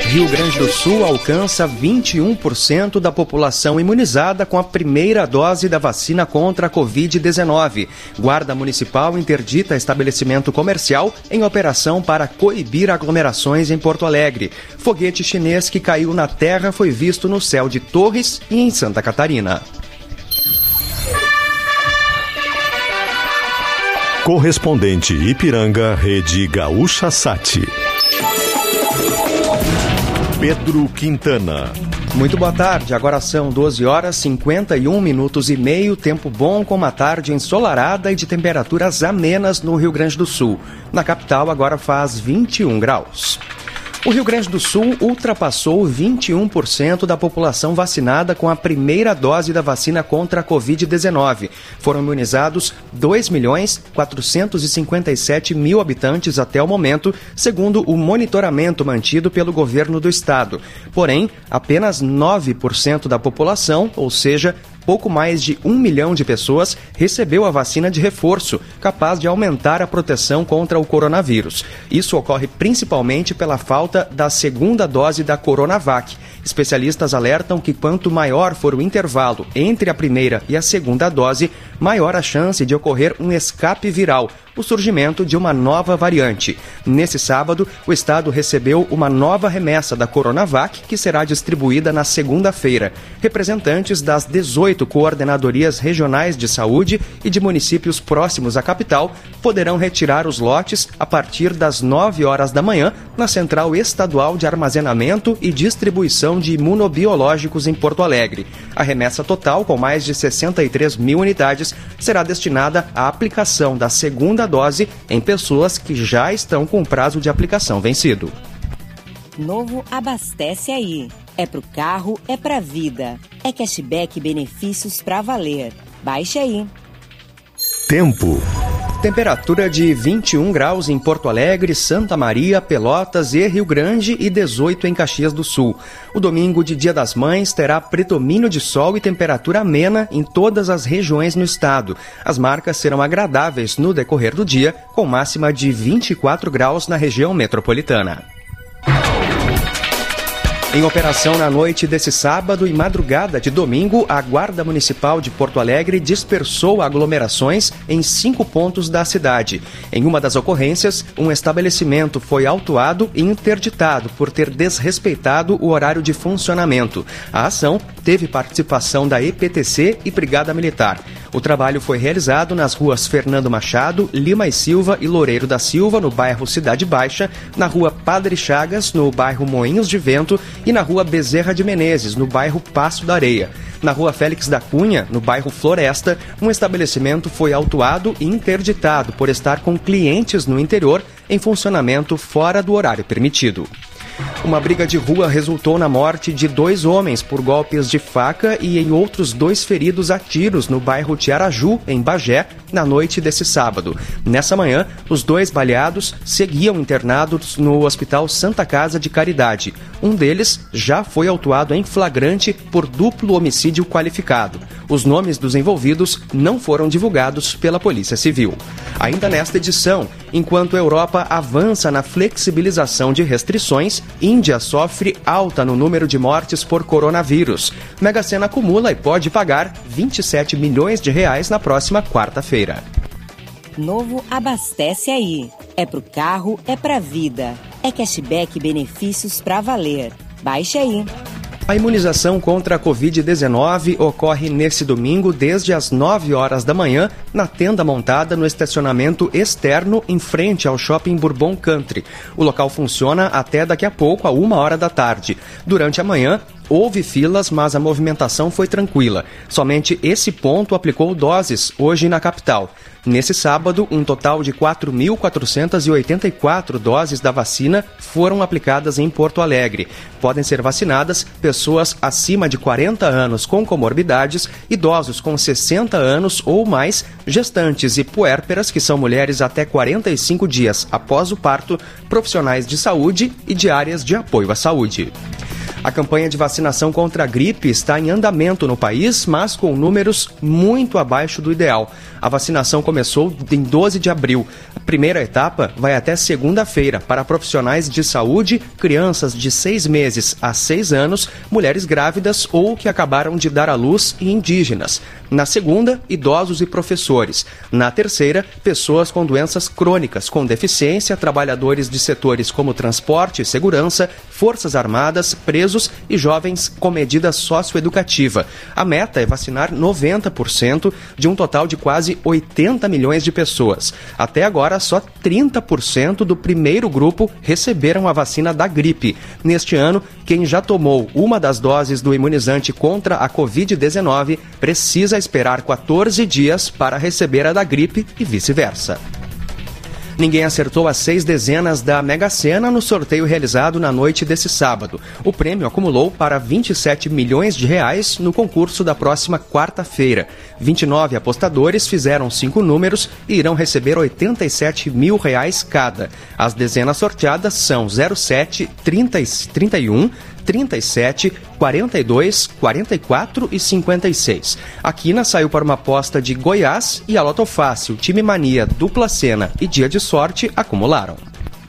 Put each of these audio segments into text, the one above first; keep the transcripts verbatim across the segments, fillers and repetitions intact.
Rio Grande do Sul alcança vinte e um por cento da população imunizada com a primeira dose da vacina contra a covid dezenove. Guarda Municipal interdita estabelecimento comercial em operação para coibir aglomerações em Porto Alegre. Foguete chinês que caiu na terra foi visto no céu de Torres e em Santa Catarina. Correspondente Ipiranga, Rede Gaúcha Sat. Pedro Quintana. Muito boa tarde, agora são doze horas e cinquenta e um minutos e meio, tempo bom com uma tarde ensolarada e de temperaturas amenas no Rio Grande do Sul. Na capital agora faz vinte e um graus. O Rio Grande do Sul ultrapassou vinte e um por cento da população vacinada com a primeira dose da vacina contra a covid dezenove. Foram imunizados dois milhões quatrocentos e cinquenta e sete mil habitantes até o momento, segundo o monitoramento mantido pelo governo do estado. Porém, apenas nove por cento da população, ou seja, pouco mais de um milhão de pessoas, recebeu a vacina de reforço, capaz de aumentar a proteção contra o coronavírus. Isso ocorre principalmente pela falta da segunda dose da Coronavac. Especialistas alertam que quanto maior for o intervalo entre a primeira e a segunda dose, maior a chance de ocorrer um escape viral, o surgimento de uma nova variante. Nesse sábado, o estado recebeu uma nova remessa da Coronavac, que será distribuída na segunda-feira. Representantes das dezoito coordenadorias regionais de saúde e de municípios próximos à capital poderão retirar os lotes a partir das nove horas da manhã na Central Estadual de Armazenamento e Distribuição de Imunobiológicos em Porto Alegre. A remessa total, com mais de sessenta e três mil unidades, será destinada à aplicação da segunda dose em pessoas que já estão com o prazo de aplicação vencido. Novo Abastece Aí. É pro carro, é pra vida. É cashback e benefícios pra valer. Baixe aí. Tempo. Temperatura de vinte e um graus em Porto Alegre, Santa Maria, Pelotas e Rio Grande e dezoito em Caxias do Sul. O domingo de Dia das Mães terá predomínio de sol e temperatura amena em todas as regiões no estado. As marcas serão agradáveis no decorrer do dia, com máxima de vinte e quatro graus na região metropolitana. Em operação na noite desse sábado e madrugada de domingo, a Guarda Municipal de Porto Alegre dispersou aglomerações em cinco pontos da cidade. Em uma das ocorrências, um estabelecimento foi autuado e interditado por ter desrespeitado o horário de funcionamento. A ação teve participação da E P T C e Brigada Militar. O trabalho foi realizado nas ruas Fernando Machado, Lima e Silva e Loureiro da Silva, no bairro Cidade Baixa, na rua Padre Chagas, no bairro Moinhos de Vento, e na rua Bezerra de Menezes, no bairro Passo da Areia. Na rua Félix da Cunha, no bairro Floresta, um estabelecimento foi autuado e interditado por estar com clientes no interior em funcionamento fora do horário permitido. Uma briga de rua resultou na morte de dois homens por golpes de faca e em outros dois feridos a tiros no bairro Tiaraju, em Bagé, na noite desse sábado. Nessa manhã, os dois baleados seguiam internados no Hospital Santa Casa de Caridade. Um deles já foi autuado em flagrante por duplo homicídio qualificado. Os nomes dos envolvidos não foram divulgados pela Polícia Civil. Ainda nesta edição, enquanto a Europa avança na flexibilização de restrições, Índia sofre alta no número de mortes por coronavírus. Mega Sena acumula e pode pagar vinte e sete milhões de reais na próxima quarta-feira. Novo Abastece Aí. É pro carro, é pra vida. É cashback e benefícios pra valer. Baixe aí. A imunização contra a covid dezenove ocorre nesse domingo desde as nove horas da manhã na tenda montada no estacionamento externo em frente ao Shopping Bourbon Country. O local funciona até daqui a pouco, a uma hora da tarde. Durante a manhã, houve filas, mas a movimentação foi tranquila. Somente esse ponto aplicou doses hoje na capital. Nesse sábado, um total de quatro mil quatrocentas e oitenta e quatro doses da vacina foram aplicadas em Porto Alegre. Podem ser vacinadas pessoas acima de quarenta anos com comorbidades, idosos com sessenta anos ou mais, gestantes e puérperas, que são mulheres até quarenta e cinco dias após o parto, profissionais de saúde e de áreas de apoio à saúde. A campanha de vacinação contra a gripe está em andamento no país, mas com números muito abaixo do ideal. A vacinação começou em doze de abril. A primeira etapa vai até segunda-feira para profissionais de saúde, crianças de seis meses a seis anos, mulheres grávidas ou que acabaram de dar à luz e indígenas. Na segunda, idosos e professores. Na terceira, pessoas com doenças crônicas, com deficiência, trabalhadores de setores como transporte, segurança, forças armadas, presos e jovens com medida socioeducativa. A meta é vacinar noventa por cento de um total de quase oitenta milhões de pessoas. Até agora, só trinta por cento do primeiro grupo receberam a vacina da gripe. Neste ano, quem já tomou uma das doses do imunizante contra a covid dezenove precisa esperar quatorze dias para receber a da gripe e vice-versa. Ninguém acertou as seis dezenas da Mega Sena no sorteio realizado na noite desse sábado. O prêmio acumulou para vinte e sete milhões de reais no concurso da próxima quarta-feira. vinte e nove apostadores fizeram cinco números e irão receber oitenta e sete mil reais cada. As dezenas sorteadas são zero sete, trinta, trinta e um, trinta e sete, quarenta e dois, quarenta e quatro e cinquenta e seis. A quina saiu para uma aposta de Goiás e a Loto Fácil, Time Mania, Dupla Sena e Dia de Sorte acumularam.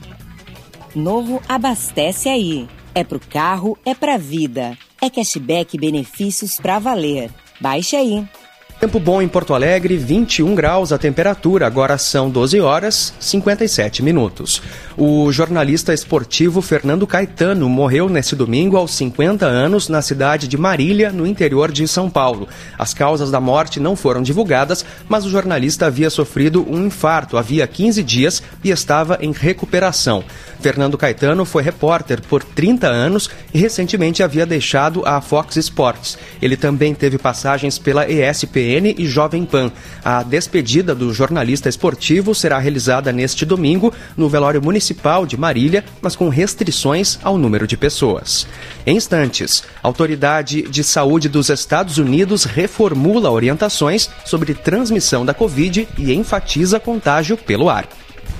Novo Abastece Aí. É pro carro, é pra vida. É cashback e benefícios pra valer. Baixe aí. Tempo bom em Porto Alegre, vinte e um graus a temperatura, agora são doze horas e cinquenta e sete minutos. O jornalista esportivo Fernando Caetano morreu neste domingo aos cinquenta anos na cidade de Marília, no interior de São Paulo. As causas da morte não foram divulgadas, mas o jornalista havia sofrido um infarto havia quinze dias e estava em recuperação. Fernando Caetano foi repórter por trinta anos e recentemente havia deixado a Fox Sports. Ele também teve passagens pela E S P N e Jovem Pan. A despedida do jornalista esportivo será realizada neste domingo no velório municipal de Marília, mas com restrições ao número de pessoas. Em instantes, a Autoridade de Saúde dos Estados Unidos reformula orientações sobre transmissão da Covid e enfatiza contágio pelo ar.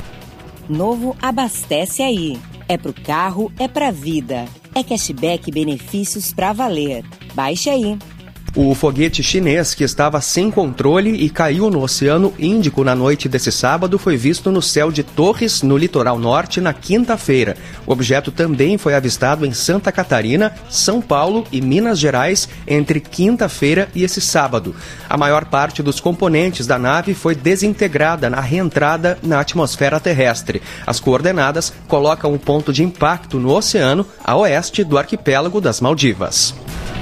Novo Abastece Aí. É pro carro, é pra vida. É cashback e benefícios pra valer. Baixe aí. O foguete chinês, que estava sem controle e caiu no Oceano Índico na noite desse sábado, foi visto no céu de Torres, no litoral norte, na quinta-feira. O objeto também foi avistado em Santa Catarina, São Paulo e Minas Gerais entre quinta-feira e esse sábado. A maior parte dos componentes da nave foi desintegrada na reentrada na atmosfera terrestre. As coordenadas colocam o ponto de impacto no oceano, a oeste do arquipélago das Maldivas.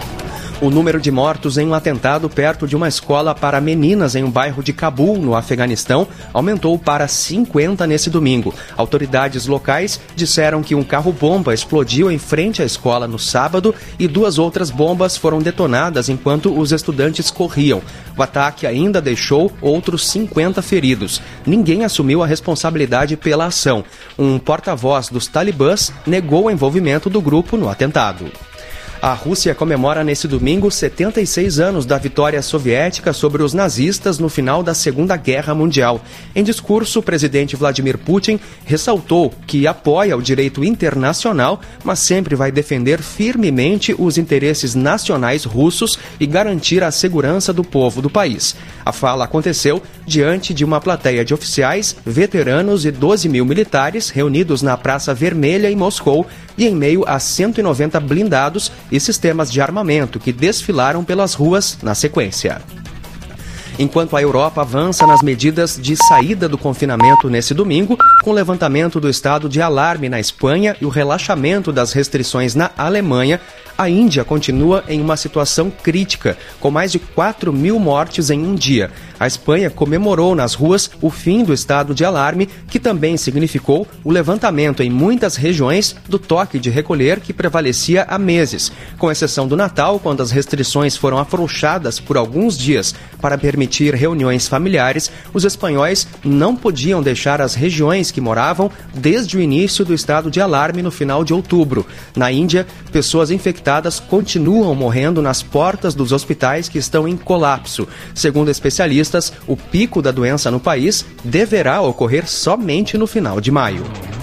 O número de mortos em um atentado perto de uma escola para meninas em um bairro de Cabul, no Afeganistão, aumentou para cinquenta nesse domingo. Autoridades locais disseram que um carro-bomba explodiu em frente à escola no sábado e duas outras bombas foram detonadas enquanto os estudantes corriam. O ataque ainda deixou outros cinquenta feridos. Ninguém assumiu a responsabilidade pela ação. Um porta-voz dos talibãs negou o envolvimento do grupo no atentado. A Rússia comemora nesse domingo setenta e seis anos da vitória soviética sobre os nazistas no final da Segunda Guerra Mundial. Em discurso, o presidente Vladimir Putin ressaltou que apoia o direito internacional, mas sempre vai defender firmemente os interesses nacionais russos e garantir a segurança do povo do país. A fala aconteceu diante de uma plateia de oficiais, veteranos e doze mil militares reunidos na Praça Vermelha em Moscou e em meio a cento e noventa blindados e sistemas de armamento que desfilaram pelas ruas na sequência. Enquanto a Europa avança nas medidas de saída do confinamento nesse domingo, com o levantamento do estado de alarme na Espanha e o relaxamento das restrições na Alemanha, a Índia continua em uma situação crítica, com mais de quatro mil mortes em um dia. A Espanha comemorou nas ruas o fim do estado de alarme, que também significou o levantamento em muitas regiões do toque de recolher que prevalecia há meses, com exceção do Natal, quando as restrições foram afrouxadas por alguns dias para permitir reuniões familiares. Os espanhóis não podiam deixar as regiões que moravam desde o início do estado de alarme no final de outubro. Na Índia, pessoas infectadas continuam morrendo nas portas dos hospitais que estão em colapso. Segundo especialistas, o pico da doença no país deverá ocorrer somente no final de maio.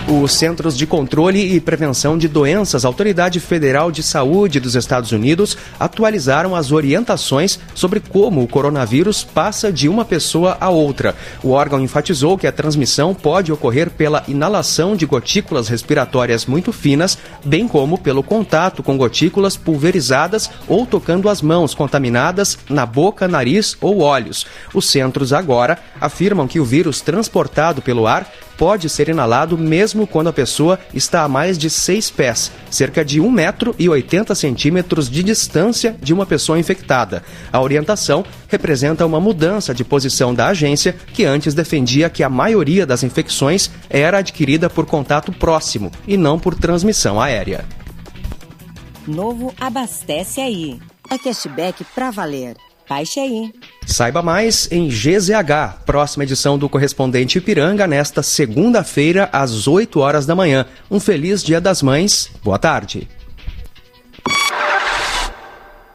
Os Centros de Controle e Prevenção de Doenças, Autoridade Federal de Saúde dos Estados Unidos, atualizaram as orientações sobre como o coronavírus passa de uma pessoa a outra. O órgão enfatizou que a transmissão pode ocorrer pela inalação de gotículas respiratórias muito finas, bem como pelo contato com gotículas pulverizadas ou tocando as mãos contaminadas na boca, nariz ou olhos. Os centros agora afirmam que o vírus transportado pelo ar pode ser inalado mesmo quando a pessoa está a mais de seis pés, cerca de um metro e oitenta centímetros de distância de uma pessoa infectada. A orientação representa uma mudança de posição da agência, que antes defendia que a maioria das infecções era adquirida por contato próximo e não por transmissão aérea. Novo Abastece Aí. É cashback pra valer. Baixe aí. Saiba mais em G Z H, próxima edição do Correspondente Ipiranga, nesta segunda-feira, às oito horas da manhã. Um feliz Dia das Mães. Boa tarde.